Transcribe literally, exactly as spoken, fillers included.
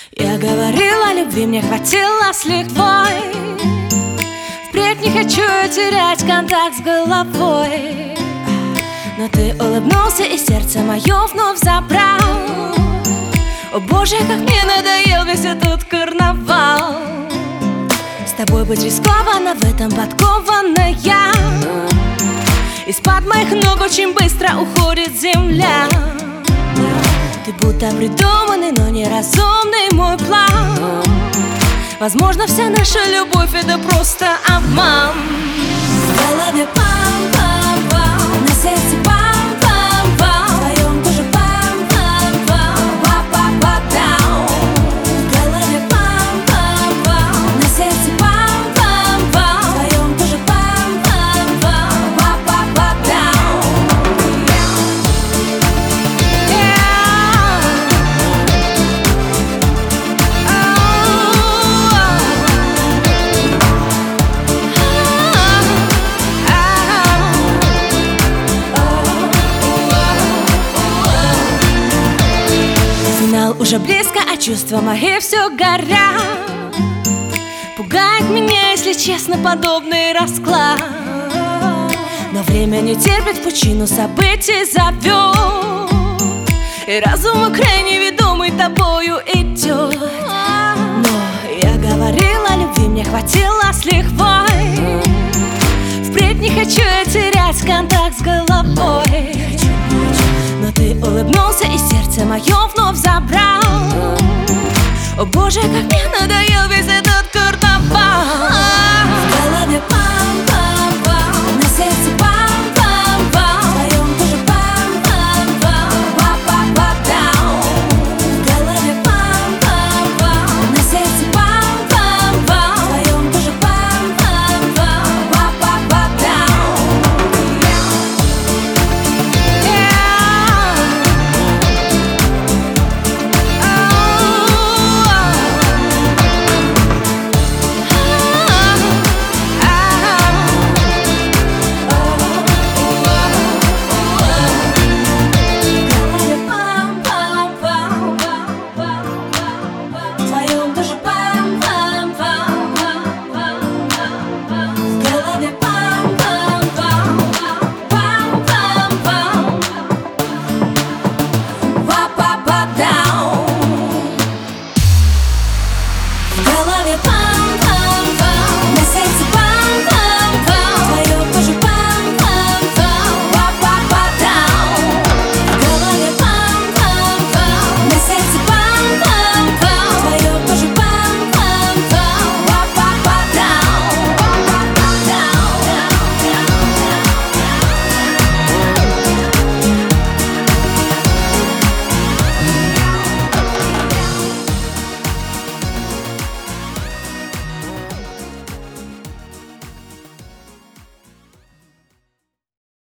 Я говорила, любви мне хватило с лихвой. Впредь не хочу я терять контакт с головой. Но ты улыбнулся и сердце мое вновь забрал. О боже, как мне надоел весь этот карнавал. С тобой быть рискованно, в этом подкованная. Из-под моих ног очень быстро уходит земля. Ты будто придуманный, но неразумный мой план. Возможно, вся наша любовь — это просто обман. В голове пам-пам-пам, на сердце пам-пам-пам, в твоем тоже пам-пам-пам, па-па-па-дау. В голове пам-пам-пам, на сердце пам-пам-пам, в твоем тоже пам-пам-пам, па-па-па-дау. Финал уже близко, а чувства мои все горят. Пугает меня, если честно, подобный расклад. Но время не терпит, в пучину событий зовет. И разум крайне ведомый тобою идет. Но я говорила, любви мне хватило с лихвой. Впредь не хочу я терять контакт с головой. Но ты улыбнулся и сердце мое вновь забрал. О боже, как мне надоел весь этот